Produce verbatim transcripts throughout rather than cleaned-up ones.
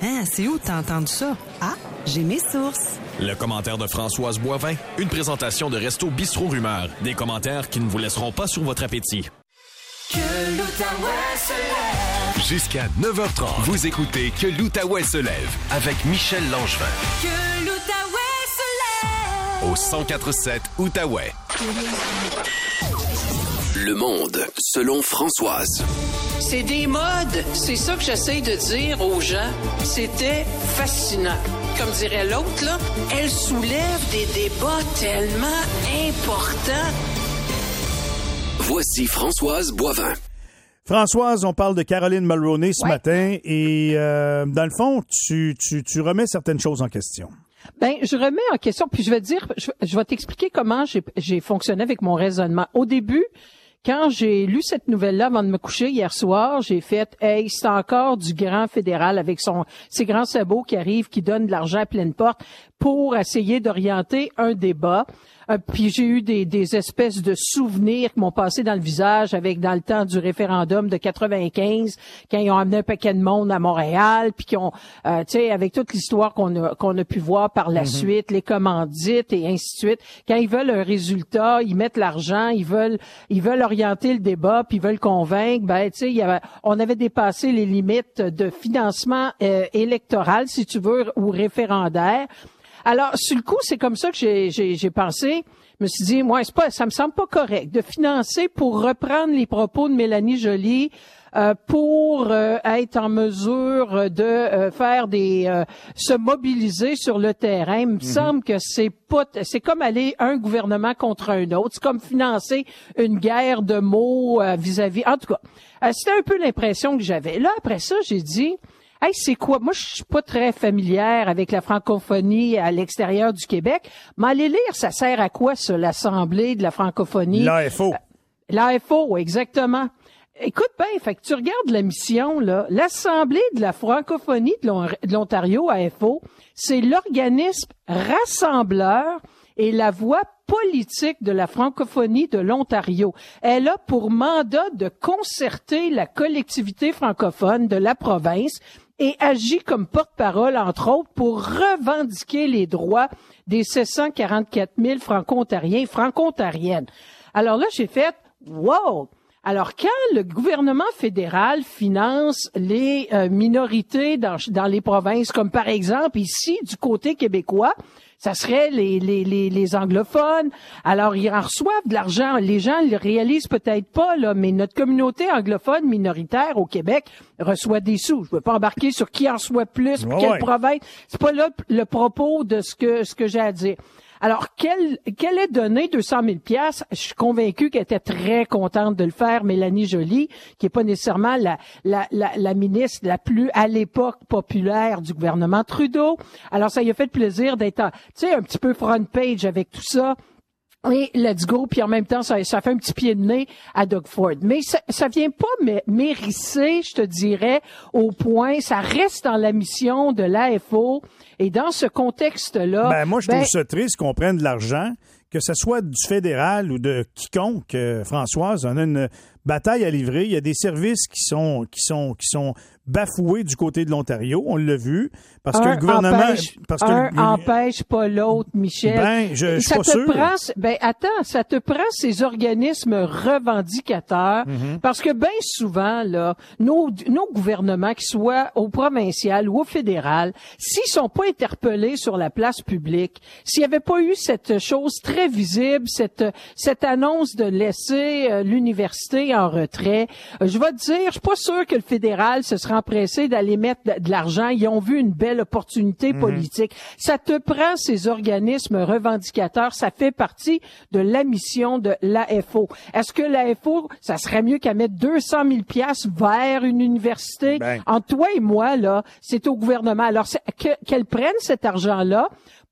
Hein, c'est où t'as entendu ça? Ah, j'ai mes sources. Le commentaire de Françoise Boivin, une présentation de Resto Bistrot Rumeur. Des commentaires qui ne vous laisseront pas sur votre appétit. Que l'Outaouais se lève. Jusqu'à neuf heures trente, vous écoutez Que l'Outaouais se lève avec Michel Langevin. Que l'Outaouais se lève. Au cent quatre sept Outaouais. Le monde, selon Françoise. C'est des modes. C'est ça que j'essaye de dire aux gens. C'était fascinant. Comme dirait l'autre, là, elle soulève des débats tellement importants. Voici Françoise Boivin. Françoise, on parle de Caroline Mulroney ce ouais. matin et euh, dans le fond, tu, tu, tu remets certaines choses en question. Ben, je remets en question, puis je vais te dire, je, je vais t'expliquer comment j'ai, j'ai fonctionné avec mon raisonnement. Au début, quand j'ai lu cette nouvelle-là avant de me coucher hier soir, j'ai fait « Hey, c'est encore du grand fédéral avec son ses grands sabots qui arrivent, qui donnent de l'argent à pleine porte pour essayer d'orienter un débat. » Euh, puis j'ai eu des, des espèces de souvenirs qui m'ont passé dans le visage avec dans le temps du référendum de quatre-vingt-quinze, quand ils ont amené un paquet de monde à Montréal, puis qui ont, euh, tu sais, avec toute l'histoire qu'on a qu'on a pu voir par la mm-hmm. suite, les commandites et ainsi de suite. Quand ils veulent un résultat, ils mettent l'argent, ils veulent ils veulent orienter le débat, puis ils veulent convaincre. Ben, tu sais, il y avait, on avait dépassé les limites de financement euh, électoral, si tu veux, ou référendaire. Alors, sur le coup, c'est comme ça que j'ai, j'ai, j'ai pensé. Je me suis dit, moi, c'est pas, ça me semble pas correct de financer pour reprendre les propos de Mélanie Joly, euh, pour euh, être en mesure de euh, faire des, euh, se mobiliser sur le terrain. Il me mm-hmm. semble que c'est pas, c'est comme aller un gouvernement contre un autre. C'est comme financer une guerre de mots euh, vis-à-vis. En tout cas, euh, c'était un peu l'impression que j'avais. Là, après ça, j'ai dit. Hey, c'est quoi? Moi, je suis pas très familière avec la francophonie à l'extérieur du Québec. Mais aller lire, ça sert à quoi, ça, l'Assemblée de la francophonie? L'A F O. Euh, L'A F O, exactement. Écoute bien, fait que tu regardes la mission, là. L'Assemblée de la francophonie de l'Ontario, A F O, c'est l'organisme rassembleur et la voix politique de la francophonie de l'Ontario. Elle a pour mandat de concerter la collectivité francophone de la province et agit comme porte-parole, entre autres, pour revendiquer les droits des sept cent quarante-quatre mille franco-ontariens et franco-ontariennes. Alors là, j'ai fait « Wow! » Alors, quand le gouvernement fédéral finance les euh, minorités dans, dans les provinces, comme par exemple ici, du côté québécois, ça serait les, les, les, les anglophones. Alors, ils en reçoivent de l'argent. Les gens le réalisent peut-être pas, là, mais notre communauté anglophone minoritaire au Québec reçoit des sous. Je veux pas embarquer sur qui en reçoit plus, puis oh quelle ouais. province. C'est pas là le propos de ce que, ce que j'ai à dire. Alors, qu'elle, qu'elle ait donné deux cent mille piastres, je suis convaincue qu'elle était très contente de le faire, Mélanie Joly, qui est pas nécessairement la, la, la, la ministre la plus, à l'époque, populaire du gouvernement Trudeau. Alors, ça lui a fait plaisir d'être, tu sais, un petit peu front page avec tout ça. Et let's go, puis en même temps, ça, ça fait un petit pied de nez à Doug Ford. Mais ça, ça vient pas m'hérisser, je te dirais, au point, ça reste dans la mission de l'A F O. Et dans ce contexte-là... Ben, moi, je ben, trouve ça triste qu'on prenne de l'argent, que ce soit du fédéral ou de quiconque, euh, Françoise. On a une bataille à livrer. Il y a des services qui sont, qui sont, qui sont bafoués du côté de l'Ontario. On l'a vu. Parce un que le gouvernement... Empêche, parce que un le, empêche pas l'autre, Michel. Ben, je, je suis ça pas te sûr. prend, ben, attends, ça te prend ces organismes revendicateurs, mm-hmm. parce que bien souvent, là, nos, nos gouvernements, qu'ils soient au provincial ou au fédéral, s'ils sont pas interpellés sur la place publique, s'il y avait pas eu cette chose très visible, cette, cette annonce de laisser euh, l'université en retrait, euh, je vais te dire, je suis pas sûr que le fédéral se sera empressé d'aller mettre de, de l'argent. Ils ont vu une belle opportunité mm-hmm. politique. Ça te prend ces organismes revendicateurs. Ça fait partie de la mission de l'A F O. Est-ce que l'A F O, ça serait mieux qu'à mettre deux cent mille piastres vers une université? Ben. Entre toi et moi, là, c'est au gouvernement. Alors, que, qu'elle prenne cet argent-là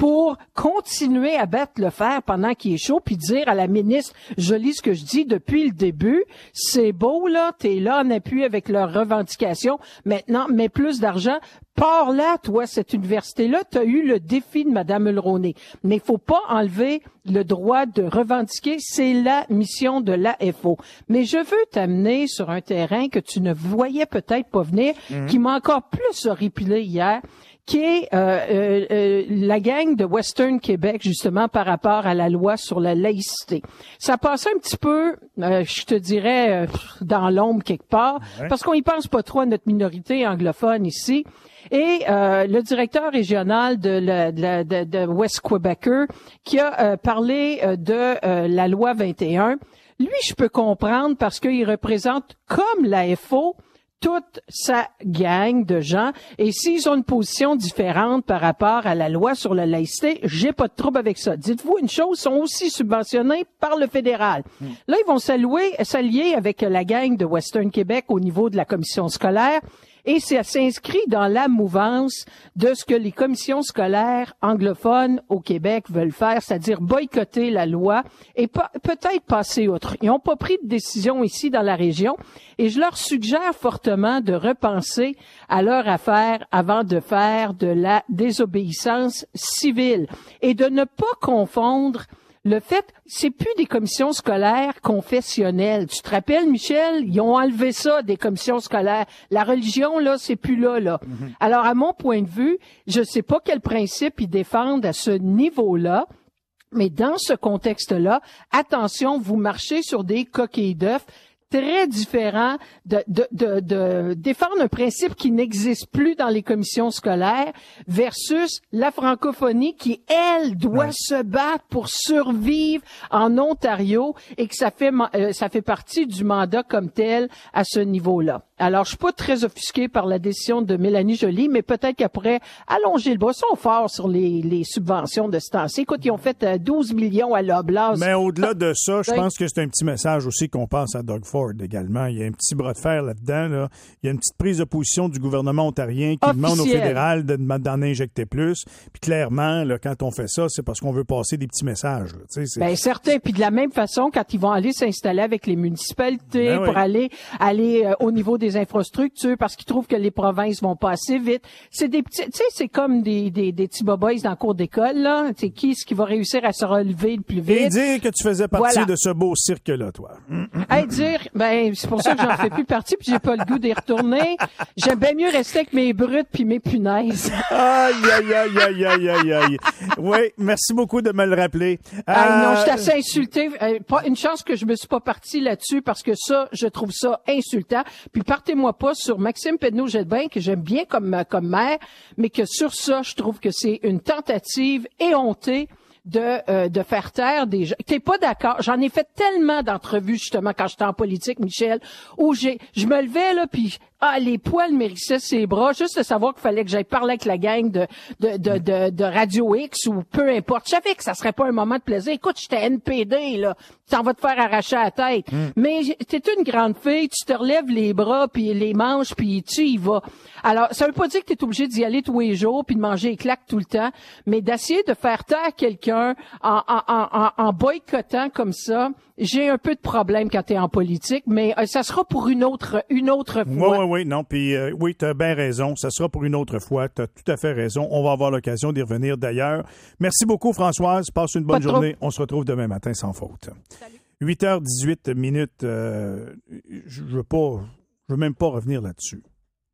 pour continuer à battre le fer pendant qu'il est chaud, puis dire à la ministre, je lis ce que je dis depuis le début, c'est beau, là, t'es là en appui avec leurs revendications, maintenant, mets plus d'argent, pars là, toi, cette université-là, t'as eu le défi de Mme Mulroney. Mais il faut pas enlever le droit de revendiquer, c'est la mission de l'A F O. Mais je veux t'amener sur un terrain que tu ne voyais peut-être pas venir, mmh. qui m'a encore plus horripilé hier, qui est euh, euh, euh, la gang de Western Québec, justement, par rapport à la loi sur la laïcité. Ça passait un petit peu, euh, je te dirais, euh, dans l'ombre quelque part, ouais. parce qu'on y pense pas trop à notre minorité anglophone ici. Et euh, le directeur régional de, la, de, la, de, de West Quebecer, qui a euh, parlé euh, de euh, la loi vingt et un, lui, je peux comprendre parce qu'il représente, comme l'A F O, toute sa gang de gens. Et s'ils ont une position différente par rapport à la loi sur la laïcité, j'ai pas de trouble avec ça. Dites-vous une chose, ils sont aussi subventionnés par le fédéral. Mm. Là, ils vont s'allouer, s'allier avec la gang de Western Québec au niveau de la commission scolaire. Et ça s'inscrit dans la mouvance de ce que les commissions scolaires anglophones au Québec veulent faire, c'est-à-dire boycotter la loi et pas, peut-être passer outre. Ils n'ont pas pris de décision ici dans la région et je leur suggère fortement de repenser à leur affaire avant de faire de la désobéissance civile et de ne pas confondre le fait, c'est plus des commissions scolaires confessionnelles. Tu te rappelles, Michel, ils ont enlevé ça des commissions scolaires. La religion, là, c'est plus là, là. Mm-hmm. Alors, à mon point de vue, je sais pas quel principe ils défendent à ce niveau-là, mais dans ce contexte-là, attention, vous marchez sur des coquilles d'œufs très différent de, de, de, de défendre un principe qui n'existe plus dans les commissions scolaires versus la francophonie qui, elle, doit ouais. se battre pour survivre en Ontario et que ça fait, euh, ça fait partie du mandat comme tel à ce niveau-là. Alors, je suis pas très offusquée par la décision de Mélanie Joly, mais peut-être qu'elle pourrait allonger le bras. Ils sont forts sur les, les subventions de ce temps-ci. Écoute, ils ont fait euh, douze millions à l'Oblast. Mais au-delà de ça, je pense que c'est un petit message aussi qu'on pense à Doug Ford également. Il y a un petit bras de fer là-dedans. Là. Il y a une petite prise de position du gouvernement ontarien qui Officiel. demande au fédéral de, d'en injecter plus. Puis clairement, là, quand on fait ça, c'est parce qu'on veut passer des petits messages. Là. Tu sais, c'est... Bien, certain. Puis de la même façon, quand ils vont aller s'installer avec les municipalités ben pour oui. aller aller euh, au niveau des infrastructures parce qu'ils trouvent que les provinces vont pas assez vite. C'est des petits, tu sais, c'est comme des, des, des petits boboys dans le cours d'école, là. C'est qui est-ce qui va réussir à se relever le plus vite? Et dire que tu faisais partie voilà. de ce beau cirque-là, toi. Hey, dire, ben, c'est pour ça que j'en fais plus partie puis j'ai pas le goût d'y retourner. J'aime bien mieux rester avec mes brutes puis mes punaises. Aïe, aïe, aïe, aïe, aïe, aïe, aïe. Oui, merci beaucoup de me le rappeler. Ah, euh... non, je suis assez insultée. Euh, pas, une chance que je me suis pas partie là-dessus parce que ça, je trouve ça insultant. Puis partez-moi pas sur Maxime Pedneau-Gelbin, que j'aime bien comme, comme maire, mais que sur ça, je trouve que c'est une tentative éhontée de euh, de faire taire des gens. T'es pas d'accord? J'en ai fait tellement d'entrevues, justement, quand j'étais en politique, Michel, où j'ai je me levais, là, puis ah, les poils m'hérissaient ses bras, juste de savoir qu'il fallait que j'aille parler avec la gang de de, de, de, de Radio X ou peu importe. Je savais que ça serait pas un moment de plaisir. Écoute, j'étais N P D, là. Tu t'en vas te faire arracher la tête. Mm. Mais t'es une grande fille, tu te relèves les bras, puis les manches, puis tu y vas. Alors, ça veut pas dire que t'es obligé d'y aller tous les jours, puis de manger les claques tout le temps, mais d'essayer de faire taire quelqu'un en, en, en, en boycottant comme ça, j'ai un peu de problème quand t'es en politique, mais euh, ça sera pour une autre une autre fois. Oui, oui, oui, non, puis euh, oui, t'as bien raison, ça sera pour une autre fois, t'as tout à fait raison, on va avoir l'occasion d'y revenir d'ailleurs. Merci beaucoup, Françoise, passe une bonne journée, on se retrouve demain matin sans faute. Salut. huit heures dix-huit minutes, euh, je veux pas, je veux même pas revenir là-dessus.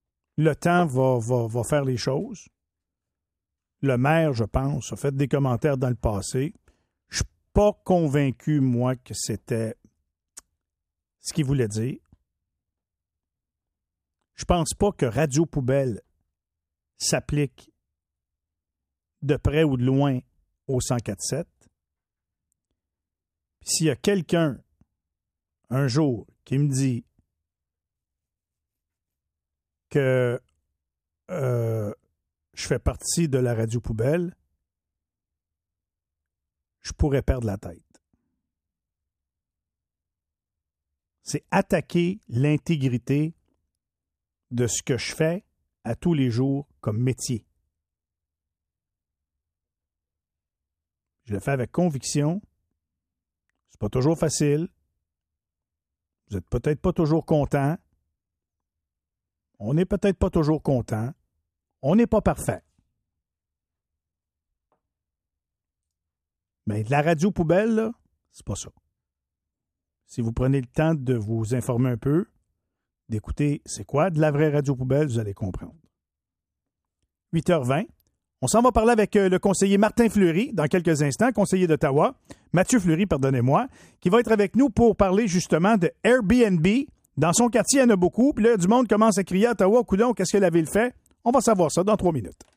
Le temps va, va, va faire les choses. Le maire, je pense, a fait des commentaires dans le passé. Je suis pas convaincu, moi, que c'était ce qu'il voulait dire. Je pense pas que Radio Poubelle s'applique de près ou de loin au cent quatre sept. Puis s'il y a quelqu'un, un jour, qui me dit que euh, je fais partie de la Radio Poubelle, je pourrais perdre la tête. C'est attaquer l'intégrité de ce que je fais à tous les jours comme métier. Je le fais avec conviction. C'est pas toujours facile. Vous n'êtes peut-être pas toujours content. On n'est peut-être pas toujours content. On n'est pas parfait. Mais de la radio poubelle, là, c'est pas ça. Si vous prenez le temps de vous informer un peu, d'écouter c'est quoi de la vraie radio poubelle, vous allez comprendre. huit heures vingt. On s'en va parler avec le conseiller Martin Fleury dans quelques instants, conseiller d'Ottawa. Mathieu Fleury, pardonnez-moi, qui va être avec nous pour parler justement de Airbnb. Dans son quartier, il y en a beaucoup. Puis là, du monde commence à crier à Ottawa, coudonc, qu'est-ce que la ville fait? On va savoir ça dans trois minutes.